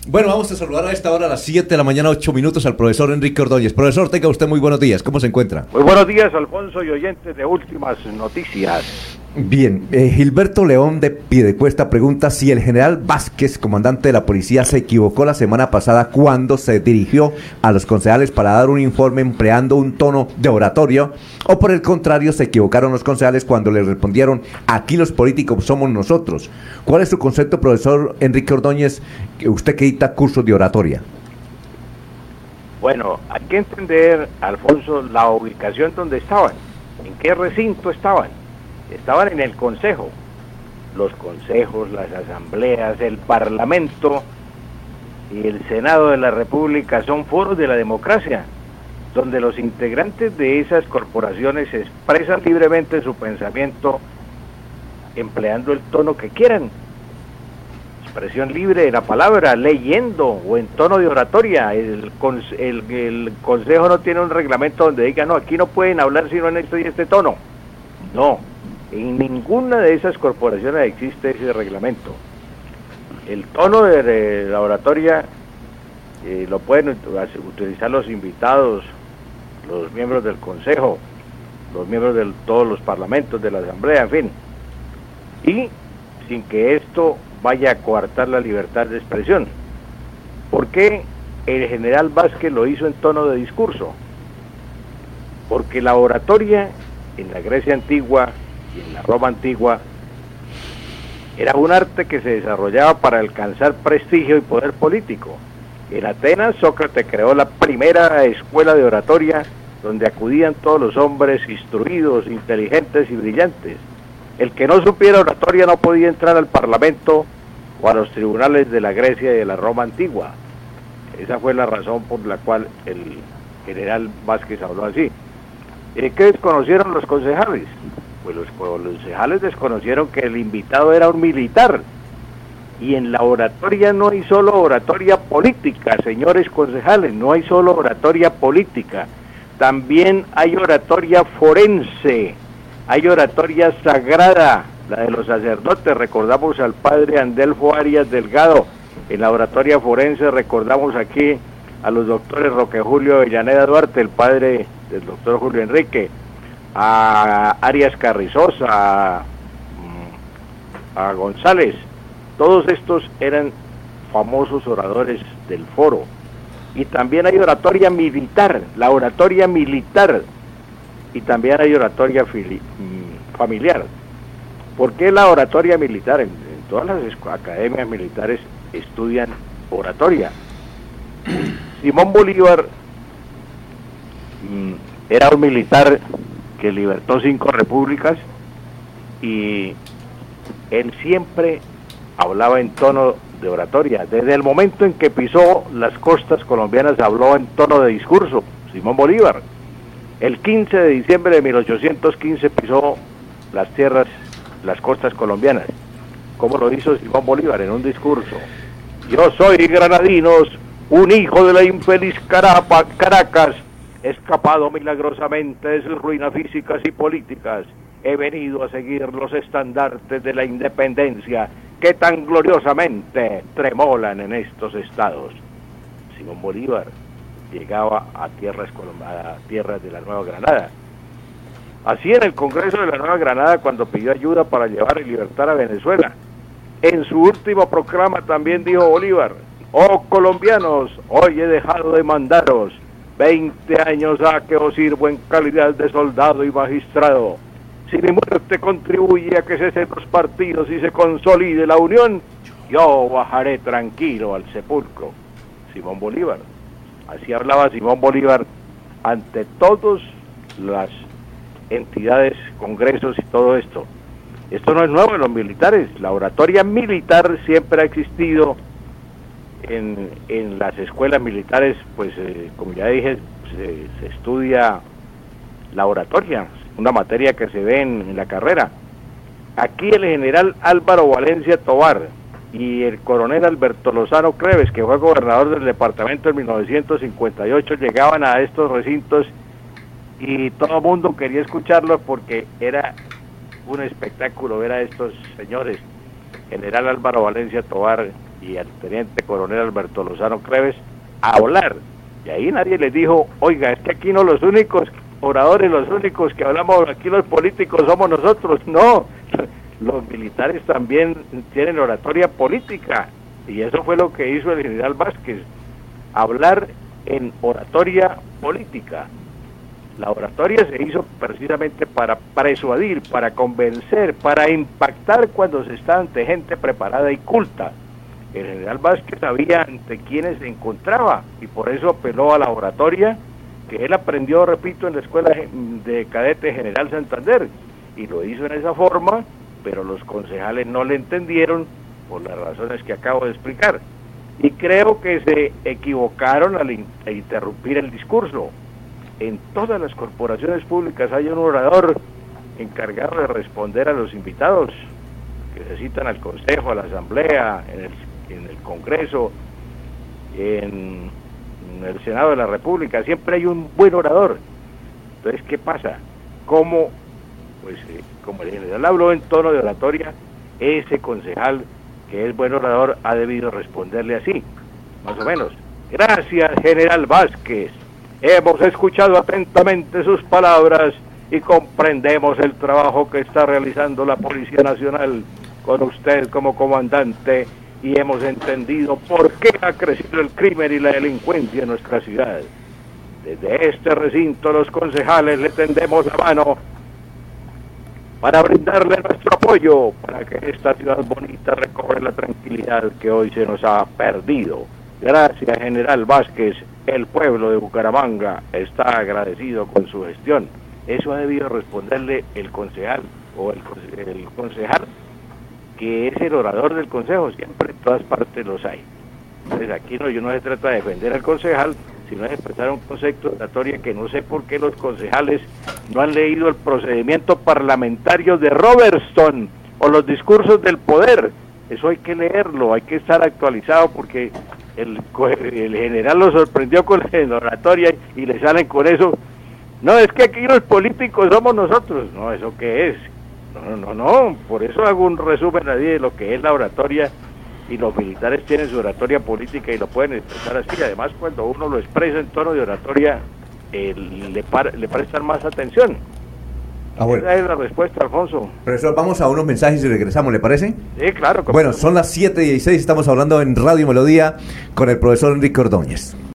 Bueno, vamos a saludar a esta hora, a las 7 de la mañana, 8 minutos, al profesor Enrique Ordóñez. Profesor, tenga usted muy buenos días. ¿Cómo se encuentra? Muy buenos días, Alfonso, y oyentes de Últimas Noticias. Bien, Gilberto León de Piedecuesta pregunta si el general Vázquez, comandante de la policía, se equivocó la semana pasada cuando se dirigió a los concejales para dar un informe empleando un tono de oratorio, o por el contrario se equivocaron los concejales cuando le respondieron: aquí los políticos somos nosotros. ¿Cuál es su concepto, profesor Enrique Ordóñez, usted que dicta cursos de oratoria? Bueno, hay que entender, Alfonso, la ubicación donde estaban, en qué recinto estaban. Estaban en el Consejo. Los consejos, las asambleas, el Parlamento y el Senado de la República son foros de la democracia, donde los integrantes de esas corporaciones expresan libremente su pensamiento empleando el tono que quieran. Expresión libre de la palabra, leyendo o en tono de oratoria. El Consejo no tiene un reglamento donde diga, no, aquí no pueden hablar sino en este y este tono. No. En ninguna de esas corporaciones existe ese reglamento. El tono de la oratoria lo pueden utilizar los invitados, los miembros del Consejo, los miembros de todos los parlamentos, de la Asamblea, en fin. Y sin que esto vaya a coartar la libertad de expresión. ¿Por qué el general Vázquez lo hizo en tono de discurso? Porque la oratoria en la Grecia antigua y en la Roma antigua era un arte que se desarrollaba para alcanzar prestigio y poder político. En Atenas, Sócrates creó la primera escuela de oratoria donde acudían todos los hombres instruidos, inteligentes y brillantes. El que no supiera oratoria no podía entrar al Parlamento o a los tribunales de la Grecia y de la Roma antigua. Esa fue la razón por la cual el general Vázquez habló así. ¿Qué desconocieron los concejales? Pues los concejales desconocieron que el invitado era un militar. Y en la oratoria no hay solo oratoria política, señores concejales, no hay solo oratoria política. También hay oratoria forense, hay oratoria sagrada, la de los sacerdotes. Recordamos al padre Andelfo Arias Delgado. En la oratoria forense recordamos aquí a los doctores Roque Julio Avellaneda Duarte, el padre del doctor Julio Enrique, a Arias Carrizosa, a González. Todos estos eran famosos oradores del foro. Y también hay oratoria militar, la oratoria militar, y también hay oratoria familiar. ¿Por qué la oratoria militar? En todas las academias militares estudian oratoria. Simón Bolívar era un militar que libertó 5 repúblicas y él siempre hablaba en tono de oratoria. Desde el momento en que pisó las costas colombianas habló en tono de discurso, Simón Bolívar. El 15 de diciembre de 1815 pisó las costas colombianas. ¿Cómo lo hizo Simón Bolívar? En un discurso. Yo soy, granadinos, un hijo de la infeliz Caracas, escapado milagrosamente de sus ruinas físicas y políticas. He venido a seguir los estandartes de la independencia que tan gloriosamente tremolan en estos estados. Simón Bolívar llegaba a tierras de la Nueva Granada. Así en el Congreso de la Nueva Granada, cuando pidió ayuda para llevar y libertar a Venezuela. En su última proclama también dijo Bolívar: oh colombianos, hoy he dejado de mandaros, 20 años ha que os sirvo en calidad de soldado y magistrado. Si mi muerte contribuye a que cesen los partidos y se consolide la unión, yo bajaré tranquilo al sepulcro. Simón Bolívar. Así hablaba Simón Bolívar ante todas las entidades, congresos y todo esto. Esto no es nuevo en los militares. La oratoria militar siempre ha existido en las escuelas militares. Pues como ya dije, se estudia la oratoria, una materia que se ve en la carrera. Aquí el general Álvaro Valencia Tovar y el coronel Alberto Lozano Creves, que fue gobernador del departamento en 1958, llegaban a estos recintos y todo el mundo quería escucharlos porque era un espectáculo ver a estos señores, general Álvaro Valencia Tovar y y al teniente coronel Alberto Lozano Cleves a hablar. Y ahí nadie les dijo, oiga, es que aquí no los únicos oradores, los únicos que hablamos aquí los políticos somos nosotros. No, los militares también tienen oratoria política. Y eso fue lo que hizo el general Vázquez, hablar en oratoria política. La oratoria se hizo precisamente para persuadir, para convencer, para impactar cuando se está ante gente preparada y culta. El general Vázquez sabía ante quiénes se encontraba y por eso apeló a la oratoria que él aprendió, repito, en la Escuela de Cadetes General Santander, y lo hizo en esa forma, pero los concejales no le entendieron por las razones que acabo de explicar. Y creo que se equivocaron al interrumpir el discurso. En todas las corporaciones públicas hay un orador encargado de responder a los invitados que se citan al Consejo, a la Asamblea, en el Congreso, en el Senado de la República. Siempre hay un buen orador. Entonces, ¿qué pasa? Como el general habló en tono de oratoria, ese concejal que es buen orador ha debido responderle así, más o menos. Gracias, general Vázquez. Hemos escuchado atentamente sus palabras y comprendemos el trabajo que está realizando la Policía Nacional con usted como comandante y hemos entendido por qué ha crecido el crimen y la delincuencia en nuestra ciudad. Desde este recinto los concejales le tendemos la mano para brindarle nuestro apoyo para que esta ciudad bonita recobre la tranquilidad que hoy se nos ha perdido. Gracias, general Vázquez. El pueblo de Bucaramanga está agradecido con su gestión. Eso ha debido responderle el concejal o el concejal que es el orador del consejo. Siempre en todas partes los hay. Entonces aquí no se trata de defender al concejal, sino de expresar un concepto de oratoria que no sé por qué los concejales no han leído el procedimiento parlamentario de Robertson o los discursos del poder. Eso hay que leerlo, hay que estar actualizado porque el general lo sorprendió con la oratoria y le salen con eso. No, es que aquí los políticos somos nosotros. No, ¿eso qué es? No, por eso hago un resumen ahí de lo que es la oratoria, y los militares tienen su oratoria política y lo pueden expresar así. Además, cuando uno lo expresa en tono de oratoria, le prestan más atención. Bueno. Esa es la respuesta, Alfonso. Profesor, vamos a unos mensajes y regresamos, ¿le parece? Sí, claro. Bueno, son las 7:16, estamos hablando en Radio Melodía con el profesor Enrique Ordóñez.